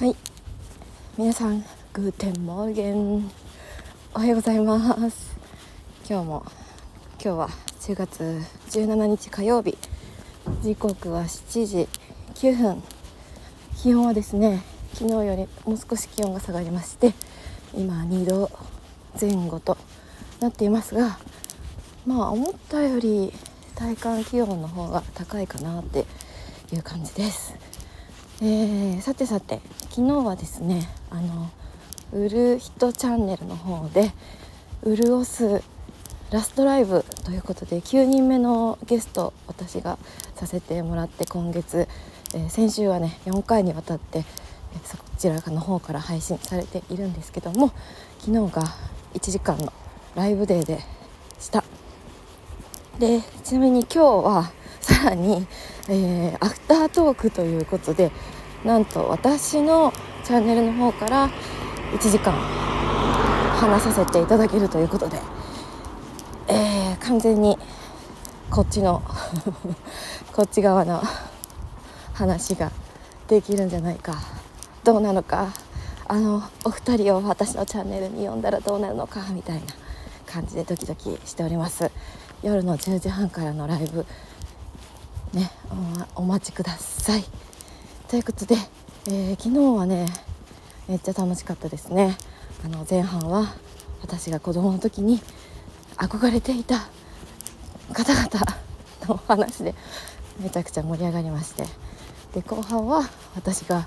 はい、皆さんグーテンモーゲン、おはようございます。今日は10月17日火曜日、時刻は7時9分。気温はですね、昨日よりもう少し気温が下がりまして、今2度前後となっていますが、思ったより体感気温の方が高いかなっていう感じです。さて昨日はですね、うるひとチャンネルの方でうるおすラストライブということで9人目のゲスト私がさせてもらって、今月、先週はね4回にわたって、そちらの方から配信されているんですけども、昨日が1時間のライブデーでした。でちなみに今日はさらに、アフタートークということで、なんと私のチャンネルの方から1時間話させていただけるということで、完全にこっちのこっち側の話ができるんじゃないか、どうなのか、お二人を私のチャンネルに呼んだらどうなるのかみたいな感じでドキドキしております。夜の10時半からのライブね、お待ちくださいということで、昨日はねめっちゃ楽しかったですね。前半は私が子供の時に憧れていた方々の話でめちゃくちゃ盛り上がりまして、で後半は私が、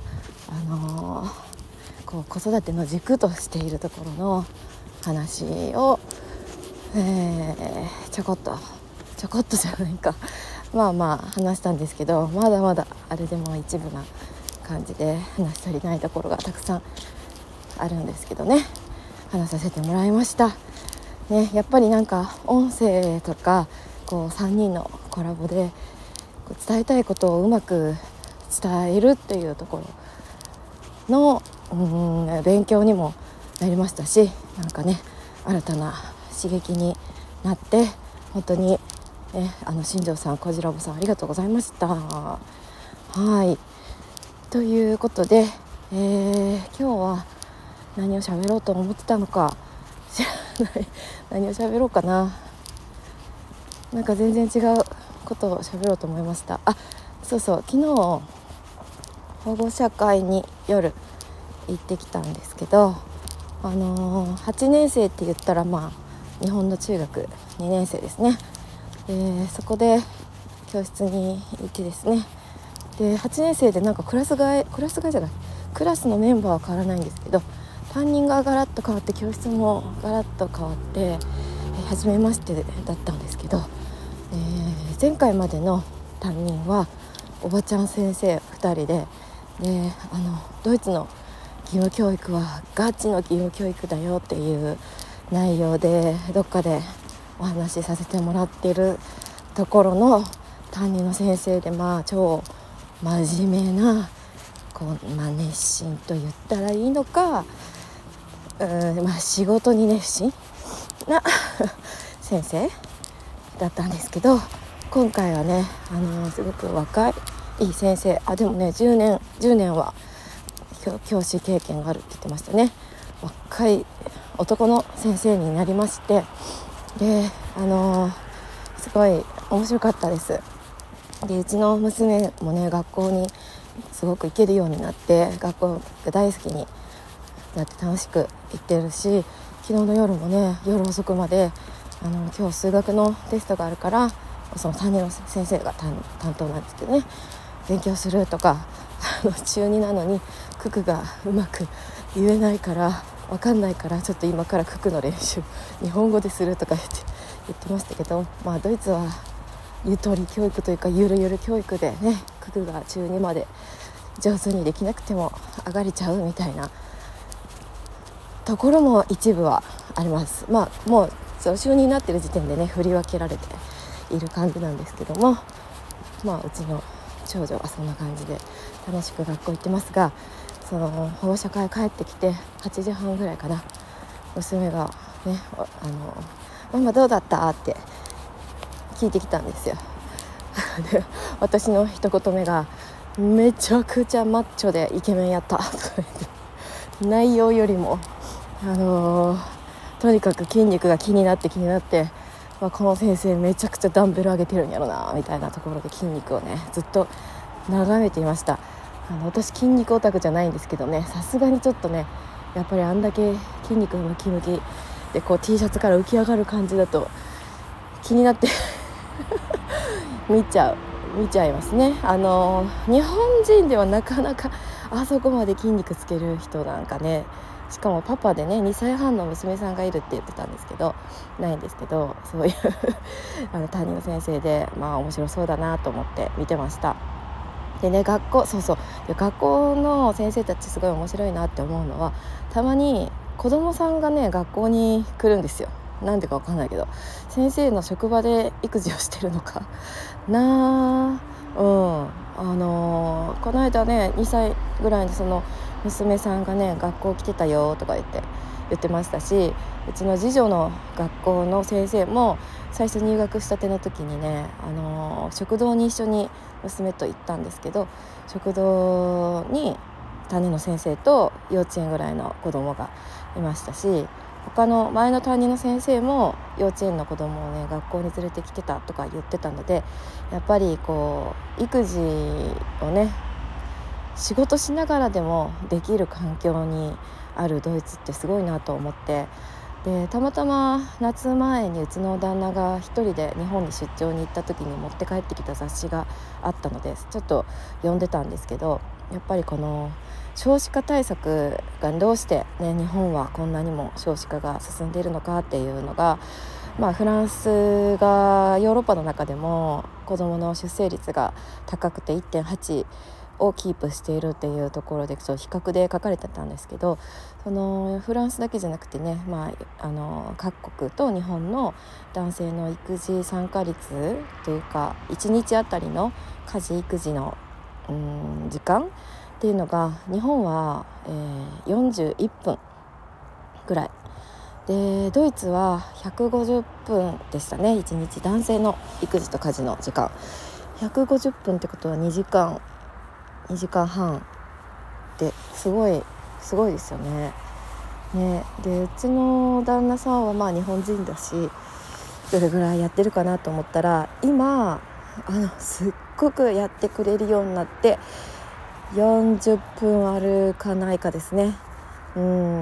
子育ての軸としているところの話を、ちょこっとじゃないか話したんですけど、まだまだあれでも一部な感じで話し足りないところがたくさんあるんですけどね、話させてもらいましたね。やっぱりなんか音声とか3人のコラボで伝えたいことをうまく伝えるっていうところの勉強にもなりましたし、なんかね新たな刺激になって本当に新庄さん、こじらぼさんありがとうございました。はいということで、今日は何を喋ろうと思ってたのか知らない何を喋ろうかな、なんか全然違うことを喋ろうと思いました。そう昨日保護者会に夜行ってきたんですけど、8年生って言ったら日本の中学2年生ですね。そこで教室に行ってですね、で8年生でなんかクラス替えじゃない、クラスのメンバーは変わらないんですけど、担任がガラッと変わって教室もガラッと変わって、初めましてだったんですけど、前回までの担任はおばちゃん先生2人で、ドイツの義務教育はガチの義務教育だよっていう内容でどっかでお話しさせてもらっているところの担任の先生で、超真面目な熱心と言ったらいいのか、仕事に熱心な先生だったんですけど、今回はねすごく若い先生、でもね10年は教師経験があるって言ってましたね。若い男の先生になりまして、ですごい面白かったです。でうちの娘もね学校にすごく行けるようになって、学校が大好きになって楽しく行ってるし、昨日の夜もね夜遅くまで今日数学のテストがあるから、その担任の先生が担当なんですけどね、勉強するとか中2なのに九九がうまく言えないから分かんないから、ちょっと今から九九の練習日本語でするとか言ってましたけど、ドイツはゆとり教育というかゆるゆる教育でね、九九が中2まで上手にできなくても上がれちゃうみたいなところも一部はあります。もう就任になってる時点でね振り分けられている感じなんですけども、うちの長女はそんな感じで楽しく学校行ってますが、その保護者会帰ってきて8時半ぐらいかな、娘がねママどうだったって聞いてきたんですよで私の一言目がめちゃくちゃマッチョでイケメンやったとか言って内容よりもとにかく筋肉が気になって、この先生めちゃくちゃダンベル上げてるんやろなみたいなところで筋肉をねずっと眺めていました。私筋肉オタクじゃないんですけどね、さすがにちょっとねやっぱりあんだけ筋肉ムキムキでこう T シャツから浮き上がる感じだと気になって見ちゃいますね。日本人ではなかなかあそこまで筋肉つける人なんかね、しかもパパでね2歳半の娘さんがいるって言ってたんですけど、ないんですけど、そういう担任の先生で面白そうだなと思って見てました。でね、学校の先生たちすごい面白いなって思うのは、たまに子供さんがね学校に来るんですよ。なんでか分かんないけど先生の職場で育児をしてるのかな。この間ね2歳ぐらいのその娘さんがね学校来てたよとか言ってましたし、うちの次女の学校の先生も最初入学したての時にね、食堂に一緒に娘と行ったんですけど、食堂に担任の先生と幼稚園ぐらいの子供がいましたし、他の前の担任の先生も幼稚園の子供をね学校に連れてきてたとか言ってたので、やっぱりこう育児をね仕事しながらでもできる環境にあるドイツってすごいなと思って、でたまたま夏前にうちの旦那が一人で日本に出張に行った時に持って帰ってきた雑誌があったのでちょっと読んでたんですけど、やっぱりこの少子化対策がどうして、ね、日本はこんなにも少子化が進んでいるのかっていうのが、フランスがヨーロッパの中でも子どもの出生率が高くて 1.8をキープしているっていうところでちょっと比較で書かれてたんですけど、そのフランスだけじゃなくてね、各国と日本の男性の育児参加率というか1日あたりの家事育児の時間っていうのが日本は、41分ぐらいで、ドイツは150分でしたね。1日男性の育児と家事の時間150分ってことは2時間半ってすごいですよね。でうちの旦那さんは日本人だしどれぐらいやってるかなと思ったら、今すっごくやってくれるようになって40分あるかないかですね。こ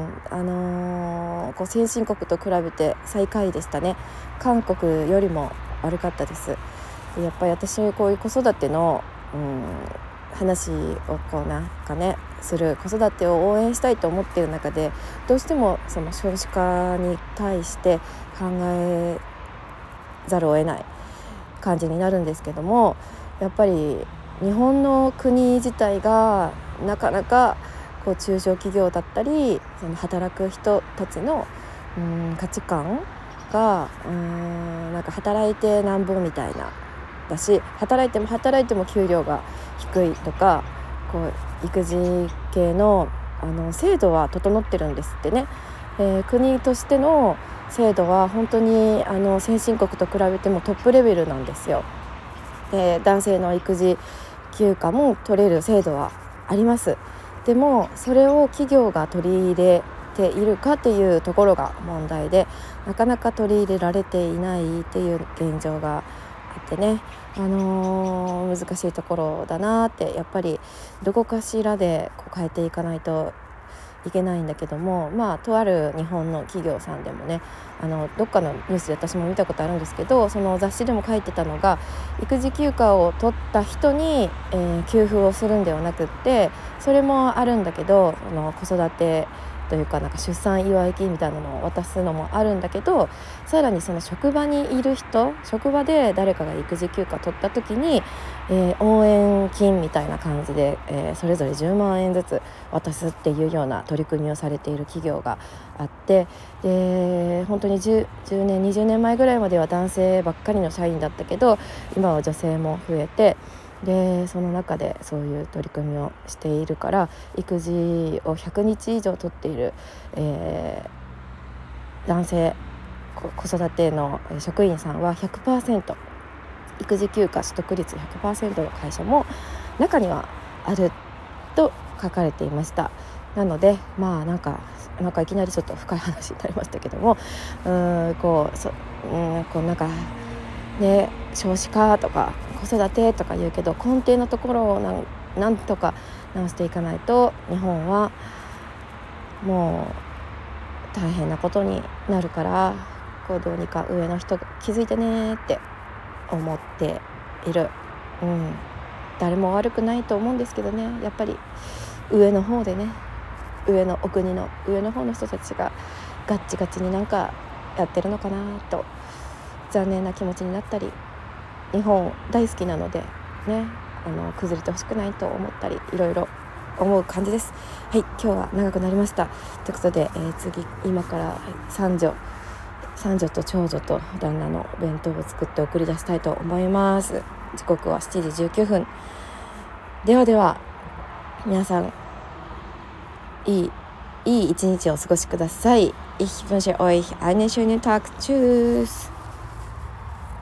う先進国と比べて最下位でしたね。韓国よりも悪かったです。でやっぱり私はこういう子育ての話をする子育てを応援したいと思っている中で、どうしてもその少子化に対して考えざるを得ない感じになるんですけども、やっぱり日本の国自体がなかなかこう中小企業だったりその働く人たちの価値観が働いてなんぼみたいなだし、働いても給料が低いとか、こう育児系の制度は整ってるんですってね。国としての制度は本当に先進国と比べてもトップレベルなんですよ。男性の育児休暇も取れる制度はあります。でもそれを企業が取り入れているかっていうところが問題で、なかなか取り入れられていないっていう現状があってね、難しいところだなって、やっぱりどこかしらでこう変えていかないといけないんだけども、とある日本の企業さんでもね、どっかのニュースで私も見たことあるんですけど、その雑誌でも書いてたのが、育児休暇を取った人に、給付をするんではなくって、それもあるんだけど子育てというか出産祝い金みたいなのを渡すのもあるんだけど、さらにその職場にいる人、職場で誰かが育児休暇取った時に、応援金みたいな感じで、それぞれ10万円ずつ渡すっていうような取り組みをされている企業があって、で本当に10年20年前ぐらいまでは男性ばっかりの社員だったけど、今は女性も増えて、でその中でそういう取り組みをしているから、育児を100日以上取っている、男性子育ての職員さんは 100% 育児休暇取得率 100% の会社も中にはあると書かれていました。なのでなんかいきなりちょっと深い話になりましたけども、こうなんかね、少子化とか子育てとか言うけど、根底のところをなんとか直していかないと日本はもう大変なことになるから、どうにか上の人が気づいてねって思っている。誰も悪くないと思うんですけどね、やっぱり上の方でね、お国の上の方の人たちがガッチガチになんかやってるのかなと残念な気持ちになったり、日本大好きなのでね、崩れてほしくないと思ったり、いろいろ思う感じです。はい、今日は長くなりましたということで、今から三女と長女と旦那の弁当を作って送り出したいと思います。時刻は7時19分。では皆さんいい一日をお過ごしください。Ich wünsche euch einen schönen Tag. Tschüss.